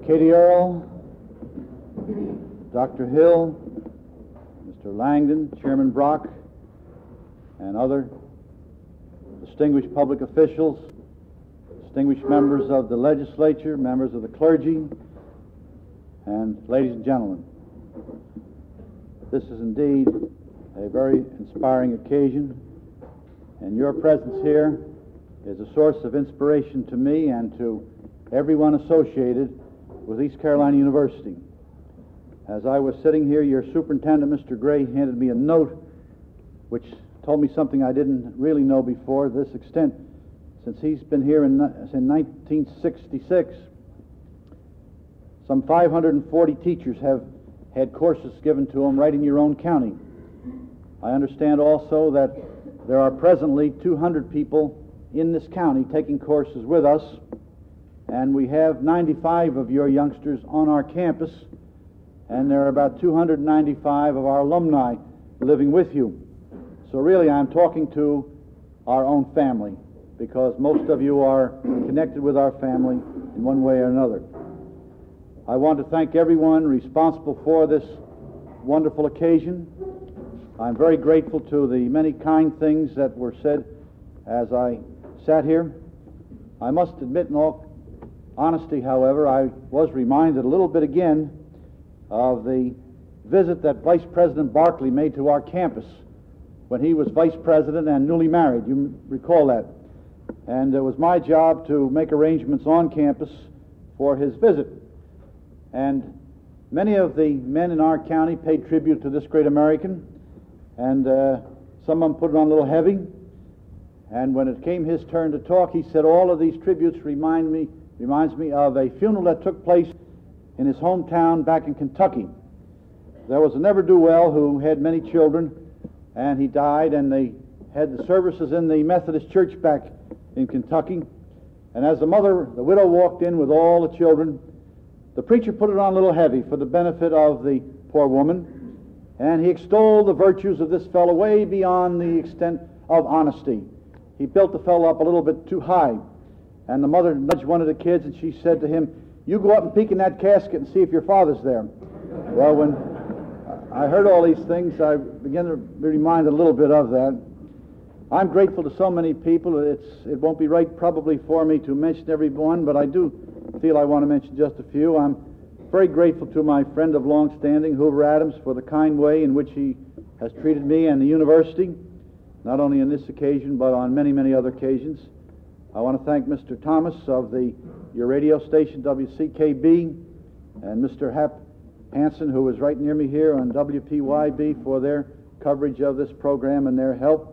Katie Earl, Dr. Hill, Mr. Langdon, Chairman Brock, and other distinguished public officials, distinguished members of the legislature, members of the clergy, and ladies and gentlemen. This is indeed a very inspiring occasion, and your presence here is a source of inspiration to me and to everyone associated with East Carolina University. As I was sitting here, your superintendent, Mr. Gray, handed me a note which told me something I didn't really know before, to this extent. Since he's been here in 1966, some 540 teachers have had courses given to them right in your own county. I understand also that there are presently 200 people in this county taking courses with us, and we have 95 of your youngsters on our campus, and there are about 295 of our alumni living with you. So really I'm talking to our own family, because most of you are connected with our family in one way or another. I want to thank everyone responsible for this wonderful occasion. I'm very grateful to the many kind things that were said as I sat here. I must admit, in all honesty, however, I was reminded a little bit again of the visit that Vice President Barkley made to our campus when he was vice president and newly married. You recall that. And it was my job to make arrangements on campus for his visit. And many of the men in our county paid tribute to this great American, and some of them put it on a little heavy. And when it came his turn to talk, he said, all of these tributes reminds me of a funeral that took place in his hometown back in Kentucky. There was a never-do-well who had many children, and he died, and they had the services in the Methodist church back in Kentucky. And as the widow walked in with all the children, the preacher put it on a little heavy for the benefit of the poor woman, and he extolled the virtues of this fellow way beyond the extent of honesty. He built the fellow up a little bit too high, and the mother nudged one of the kids, and she said to him, "You go up and peek in that casket and see if your father's there." Well, when I heard all these things, I began to be reminded a little bit of that. I'm grateful to so many people. It won't be right probably for me to mention everyone, but I do feel I want to mention just a few. I'm very grateful to my friend of long standing, Hoover Adams, for the kind way in which he has treated me and the university, not only on this occasion, but on many, many other occasions. I want to thank Mr. Thomas of your radio station, WCKB, and Mr. Hap Hansen, who is right near me here on WPYB, for their coverage of this program and their help.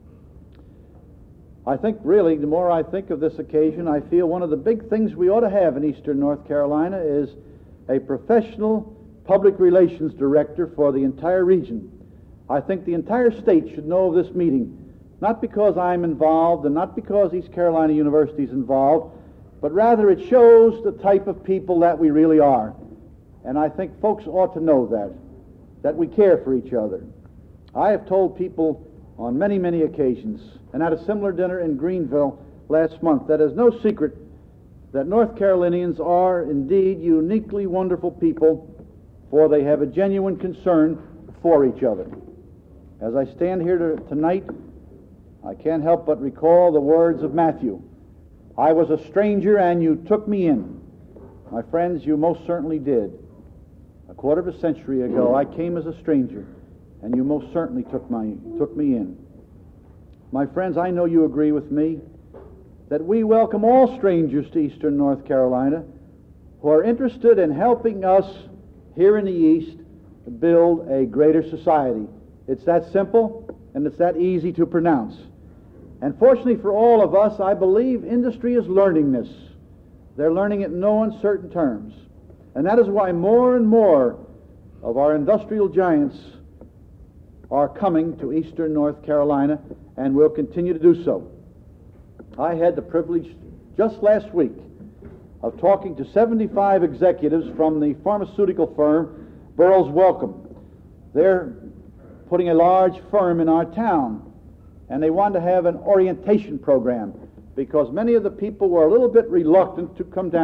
I think really, the more I think of this occasion, I feel one of the big things we ought to have in Eastern North Carolina is a professional public relations director for the entire region. I think the entire state should know of this meeting, not because I'm involved and not because East Carolina University is involved, but rather it shows the type of people that we really are. And I think folks ought to know that we care for each other. I have told people on many, many occasions, and at a similar dinner in Greenville last month, that it's no secret that North Carolinians are indeed uniquely wonderful people, for they have a genuine concern for each other. As I stand here tonight, I can't help but recall the words of Matthew. "I was a stranger and you took me in." My friends, you most certainly did. A quarter of a century ago, I came as a stranger, and you most certainly took me in. My friends, I know you agree with me that we welcome all strangers to Eastern North Carolina who are interested in helping us here in the East to build a greater society. It's that simple, and it's that easy to pronounce. And fortunately for all of us, I believe industry is learning this. They're learning it in no uncertain terms. And that is why more and more of our industrial giants are coming to Eastern North Carolina and will continue to do so. I had the privilege just last week of talking to 75 executives from the pharmaceutical firm Burroughs Wellcome. They're putting a large firm in our town, and they wanted to have an orientation program because many of the people were a little bit reluctant to come down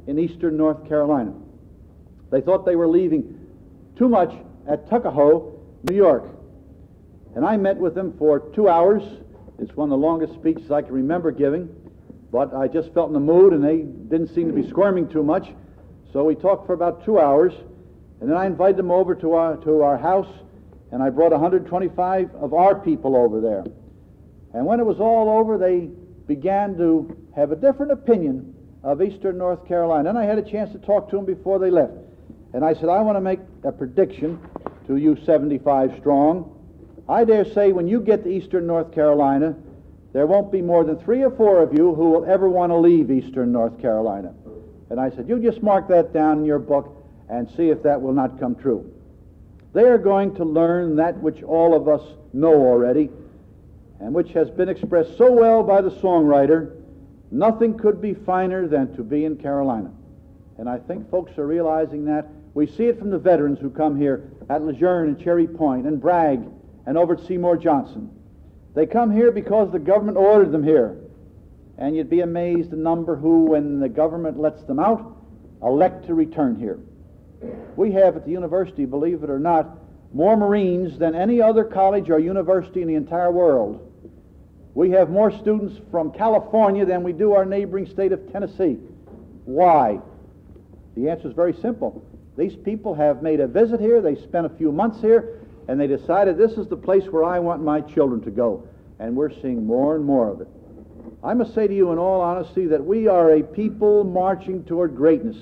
in eastern North Carolina. They thought they were leaving too much at Tuckahoe, New York. And I met with them for 2 hours. It's one of the longest speeches I can remember giving, but I just felt in the mood, and they didn't seem to be squirming too much. So we talked for about 2 hours, and then I invited them over to our house, and I brought 125 of our people over there. And when it was all over, they began to have a different opinion of eastern North Carolina. And I had a chance to talk to them before they left. And I said, I want to make a prediction to you 75 strong. I dare say when you get to eastern North Carolina, there won't be more than 3 or 4 of you who will ever want to leave eastern North Carolina. And I said, you just mark that down in your book and see if that will not come true. They are going to learn that which all of us know already, and which has been expressed so well by the songwriter, nothing could be finer than to be in Carolina. And I think folks are realizing that. We see it from the veterans who come here at Lejeune and Cherry Point and Bragg and over at Seymour Johnson. They come here because the government ordered them here. And you'd be amazed the number who, when the government lets them out, elect to return here. We have at the university, believe it or not, more Marines than any other college or university in the entire world. We have more students from California than we do our neighboring state of Tennessee. Why? The answer is very simple. These people have made a visit here, they spent a few months here, and they decided this is the place where I want my children to go. And we're seeing more and more of it. I must say to you in all honesty that we are a people marching toward greatness.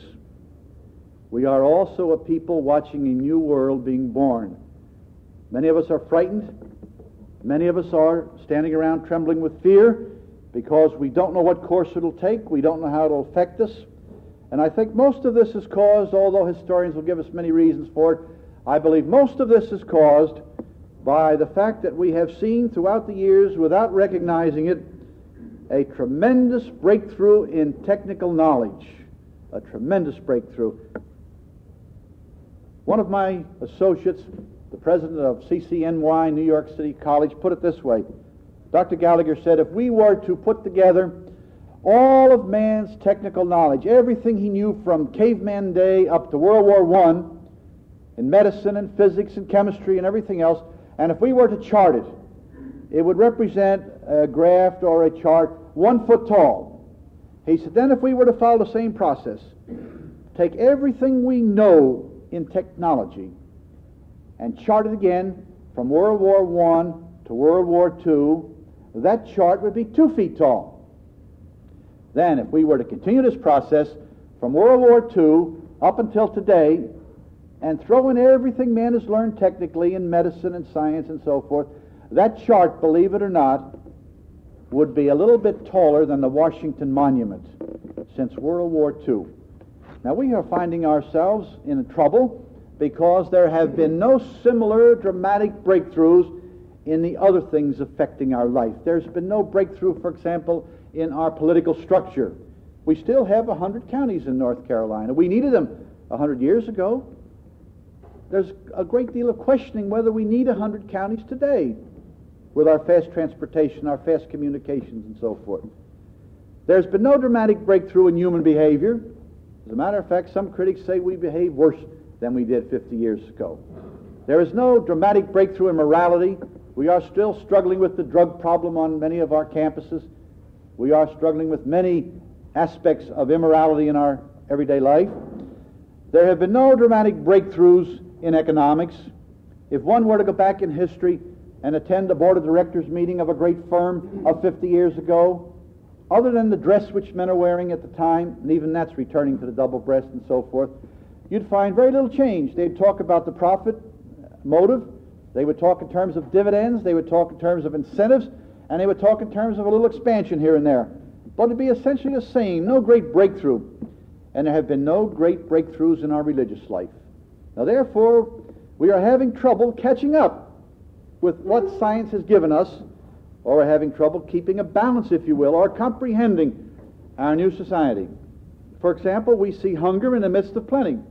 We are also a people watching a new world being born. Many of us are frightened. Many of us are standing around trembling with fear because we don't know what course it'll take. We don't know how it'll affect us. And I think most of this is caused, although historians will give us many reasons for it, I believe most of this is caused by the fact that we have seen throughout the years, without recognizing it, a tremendous breakthrough in technical knowledge. A tremendous breakthrough. One of my associates, the president of CCNY, New York City College, put it this way. Dr. Gallagher said, if we were to put together all of man's technical knowledge, everything he knew from caveman day up to World War I, in medicine and physics and chemistry and everything else, and if we were to chart it, it would represent a graph or a chart 1 foot tall. He said, then if we were to follow the same process, take everything we know in technology and chart it again from World War I to World War II, that chart would be 2 feet tall. Then, if we were to continue this process from World War II up until today and throw in everything man has learned technically in medicine and science and so forth, that chart, believe it or not, would be a little bit taller than the Washington Monument since World War II. Now, we are finding ourselves in trouble because there have been no similar dramatic breakthroughs in the other things affecting our life. There's been no breakthrough, for example, in our political structure. We still have 100 counties in North Carolina. We needed them 100 years ago. There's a great deal of questioning whether we need 100 counties today with our fast transportation, our fast communications, and so forth. There's been no dramatic breakthrough in human behavior. As a matter of fact, some critics say we behave worse than we did 50 years ago. There is no dramatic breakthrough in morality. We are still struggling with the drug problem on many of our campuses. We are struggling with many aspects of immorality in our everyday life. There have been no dramatic breakthroughs in economics. If one were to go back in history and attend a board of directors meeting of a great firm of 50 years ago, other than the dress which men are wearing at the time, and even that's returning to the double breast and so forth, you'd find very little change. They'd talk about the profit motive. They would talk in terms of dividends. They would talk in terms of incentives. And they would talk in terms of a little expansion here and there. But it'd be essentially the same, no great breakthrough. And there have been no great breakthroughs in our religious life. Now, therefore, we are having trouble catching up with what science has given us, or we're having trouble keeping a balance, if you will, or comprehending our new society. For example, we see hunger in the midst of plenty.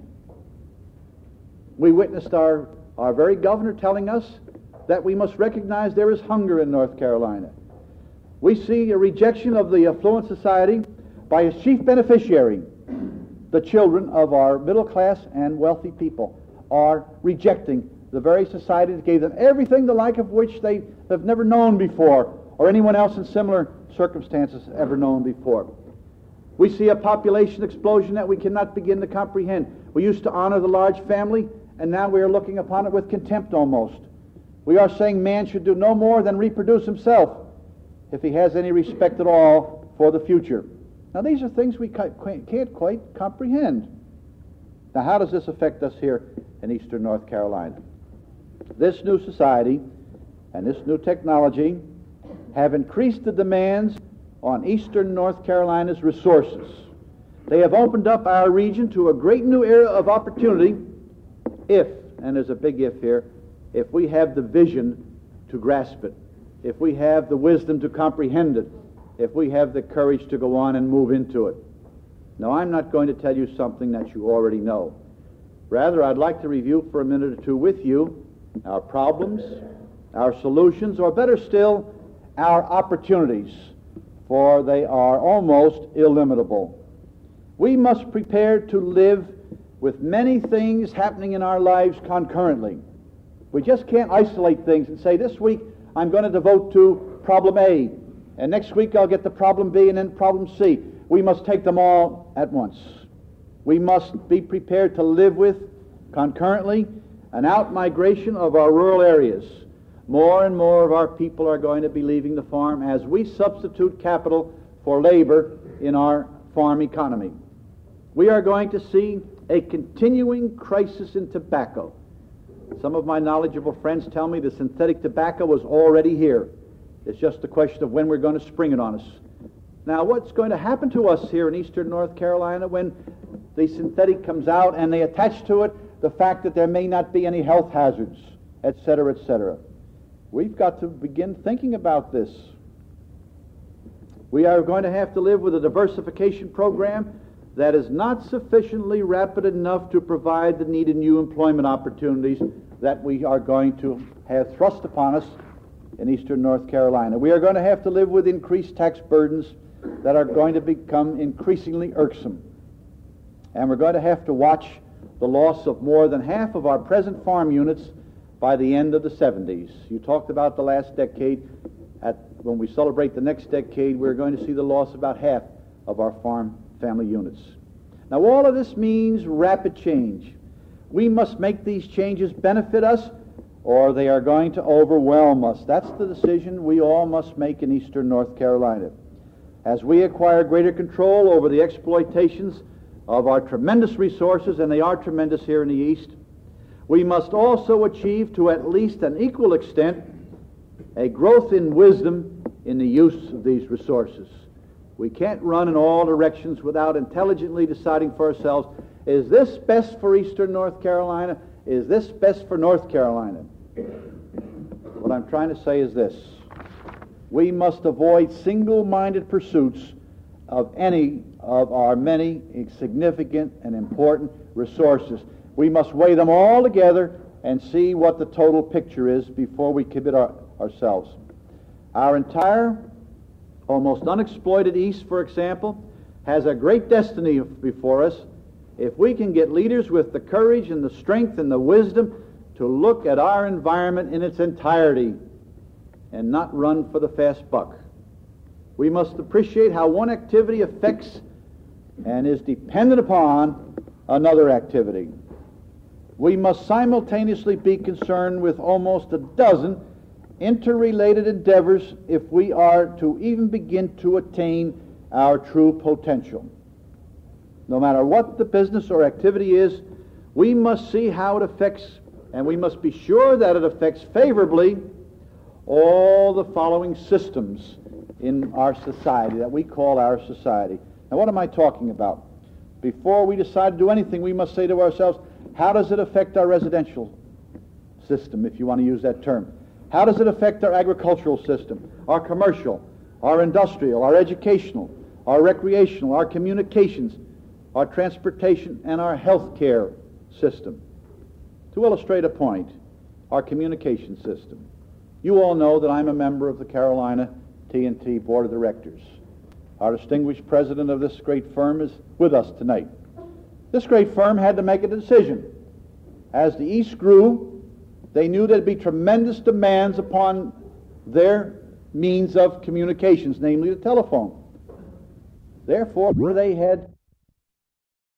We witnessed our very governor telling us that we must recognize there is hunger in North Carolina. We see a rejection of the affluent society by its chief beneficiary. the children of our middle class and wealthy people are rejecting the very society that gave them everything the like of which they have never known before, or anyone else in similar circumstances ever known before. We see a population explosion that we cannot begin to comprehend. We used to honor the large family, and now we are looking upon it with contempt almost. We are saying man should do no more than reproduce himself if he has any respect at all for the future. Now these are things we can't quite comprehend. Now how does this affect us here in eastern North Carolina? This new society and this new technology have increased the demands on eastern North Carolina's resources. They have opened up our region to a great new era of opportunity if, and there's a big if here, if we have the vision to grasp it, if we have the wisdom to comprehend it, if we have the courage to go on and move into it. Now, I'm not going to tell you something that you already know. Rather, I'd like to review for a minute or two with you our problems, our solutions, or better still, our opportunities, for they are almost illimitable. We must prepare to live with many things happening in our lives concurrently. We just can't isolate things and say, this week I'm going to devote to problem A, and next week I'll get to problem B and then problem C. We must take them all at once. We must be prepared to live with, concurrently, an out-migration of our rural areas. More and more of our people are going to be leaving the farm as we substitute capital for labor in our farm economy. We are going to see a continuing crisis in tobacco. Some of my knowledgeable friends tell me the synthetic tobacco was already here. It's just a question of when we're going to spring it on us. Now, what's going to happen to us here in eastern North Carolina when the synthetic comes out and they attach to it the fact that there may not be any health hazards, etc., etc.? We've got to begin thinking about this. We are going to have to live with a diversification program that is not sufficiently rapid enough to provide the needed new employment opportunities that we are going to have thrust upon us in eastern North Carolina. We are going to have to live with increased tax burdens that are going to become increasingly irksome. And we're going to have to watch the loss of more than half of our present farm units by the end of the 70s. You talked about the last decade. When we celebrate the next decade, we're going to see the loss of about half of our farm family units. Now, all of this means rapid change. We must make these changes benefit us, or they are going to overwhelm us. That's the decision we all must make in eastern North Carolina. As we acquire greater control over the exploitations of our tremendous resources, and they are tremendous here in the East, we must also achieve to at least an equal extent a growth in wisdom in the use of these resources. We can't run in all directions without intelligently deciding for ourselves, is this best for eastern North Carolina? Is this best for North Carolina? What I'm trying to say is this: we must avoid single-minded pursuits of any of our many significant and important resources. We must weigh them all together and see what the total picture is before we commit ourselves. Our entire, almost unexploited East, for example, has a great destiny before us if we can get leaders with the courage and the strength and the wisdom to look at our environment in its entirety and not run for the fast buck. We must appreciate how one activity affects and is dependent upon another activity. We must simultaneously be concerned with almost a dozen interrelated endeavors if we are to even begin to attain our true potential. No matter what the business or activity is, we must see how it affects, and we must be sure that it affects favorably all the following systems in our society that we call our society. Now, what am I talking about? Before we decide to do anything, we must say to ourselves, how does it affect our residential system, if you want to use that term? How does it affect our agricultural system, our commercial, our industrial, our educational, our recreational, our communications, our transportation, and our health care system? To illustrate a point, our communication system. You all know that I'm a member of the Carolina T&T Board of Directors. Our distinguished president of this great firm is with us tonight. This great firm had to make a decision. As the East grew, they knew there'd be tremendous demands upon their means of communications, namely the telephone. Therefore, they had